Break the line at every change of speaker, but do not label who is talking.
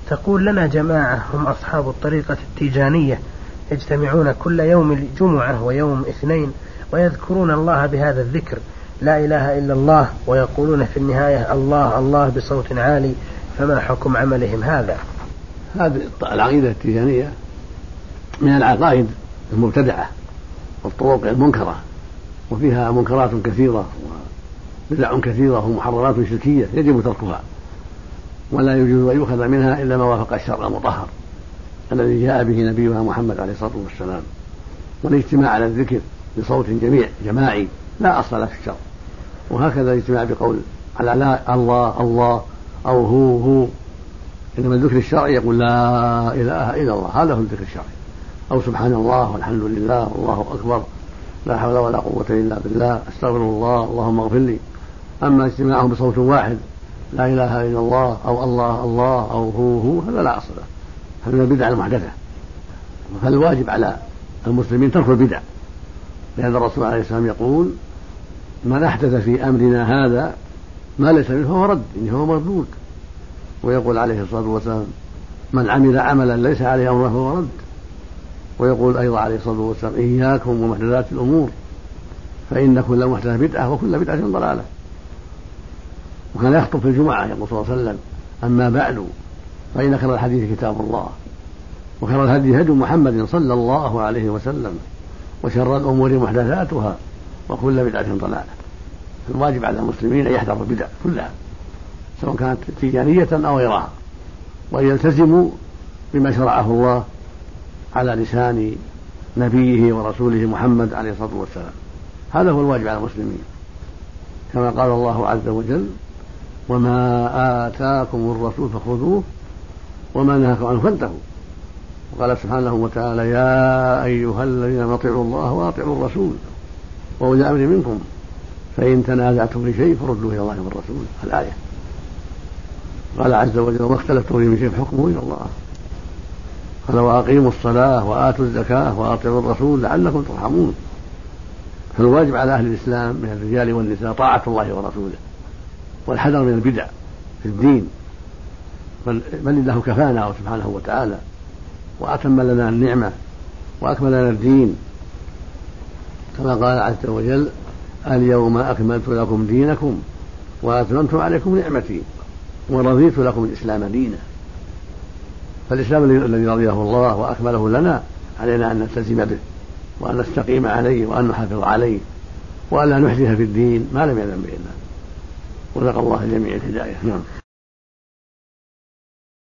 تقول لنا جماعة هم أصحاب الطريقة التيجانية يجتمعون كل يوم الجمعة ويوم اثنين ويذكرون الله بهذا الذكر لا إله إلا الله، ويقولون في النهاية الله الله بصوت عالي، فما حكم عملهم هذا؟
هذه العقيدة التيجانية من العقائد المبتدعة والطرق المنكرة، وفيها منكرات كثيرة وبدع كثيرة ومحرمات شركية يجب تركها، ولا يجوز أن يؤخذ منها إلا ما وافق الشرع المطهر الذي جاء به نبينا محمد عليه الصلاة والسلام. والاجتماع على الذكر بصوت جماعي لا أصل له في الشرع، وهكذا الاجتماع بقول على لا الله الله أو هو، إنما الذكر الشرعي يقول لا إله إلا الله، هذا هو الذكر الشرعي، أو سبحان الله والحمد لله والله أكبر لا حول ولا قوة إلا بالله أستغفر الله اللهم اغفر لي. أما اجتماعهم بصوت واحد لا إله إلا الله أو الله الله أو هو هذا لا أصل له، هذا من البدع المحدثة. فالواجب على المسلمين ترك البدع، لأن الرسول عليه السلام يقول من أحدث في أمرنا هذا ما ليس منه فهو رد، إنه هو مردود. ويقول عليه الصلاة والسلام من عمل عملا ليس عليه أمره فهو رد. ويقول أيضا عليه الصلاة والسلام إياكم ومحدثات الأمور فإن كل محدثة بدعة وكل بدعة ضلالة. وكان يخطب في الجمعة يقول صلى الله عليه وسلم أما بعد فإن خير الحديث كتاب الله وخير الهدي هدي محمد صلى الله عليه وسلم وشر الأمور محدثاتها وكل بدعة ضلالة. الواجب على المسلمين أن يحذروا البدع كلها سواء كانت تيجانية أو غيرها، وأن يلتزموا بما شرعه الله على لسان نبيه ورسوله محمد عليه الصلاة والسلام. هذا هو الواجب على المسلمين، كما قال الله عز وجل وما آتاكم الرسول فخذوه وما نهاكم عنه فانتهوا. وقال سبحانه وتعالى يا أيها الذين اطيعوا الله وأطيعوا الرسول وأولي الأمر منكم فإن تنازعتم في شيء فردوه إلى الله والرسول. الآية. قال عز وجل وما اختلفتم فيه من شيء فحكمه إلى الله. قال وأقيموا الصلاة وآتوا الزكاة وأطيعوا الرسول لعلكم ترحمون. فالواجب على أهل الإسلام من الرجال والنساء طاعة الله ورسوله والحذر من البدع في الدين، بل الله كفانا سبحانه وتعالى وأتم لنا النعمة وأكمل لنا الدين، كما قال عز وجل اليوم أكملت لكم دينكم وأتممت عليكم نعمتي ورضيت لكم الإسلام دينا. فالإسلام الذي رضيه الله وأكمله لنا علينا أن نلتزم به وأن نستقيم عليه وأن نحافظ عليه وأن لا نحدث في الدين ما لم يأذن به الله. ورزق الله جميع الهداية. نعم.